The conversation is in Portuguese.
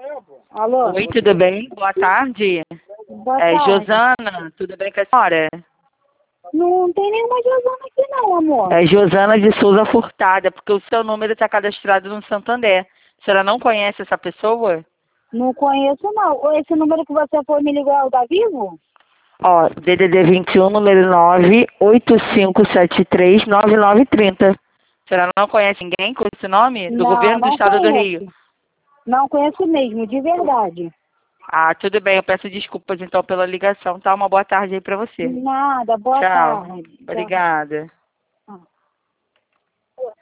Alô? Oi, tudo bem? Boa tarde. Boa tarde. Josana, tudo bem com a senhora? Não tem nenhuma Josana aqui não, amor. É Josana de Souza Furtada, porque o seu número está cadastrado no Santander. A senhora não conhece essa pessoa? Não conheço não. Esse número que você foi me ligar é o da Vivo? Ó, DDD 21, número 985739930. A senhora não conhece ninguém com esse nome? Do Não, governo do não estado do Rio? conheço. Não conheço mesmo, de verdade. Ah, tudo bem, eu peço desculpas então pela ligação, tá? Uma boa tarde aí pra você. Nada, boa Tchau. tarde. Tchau. Obrigada.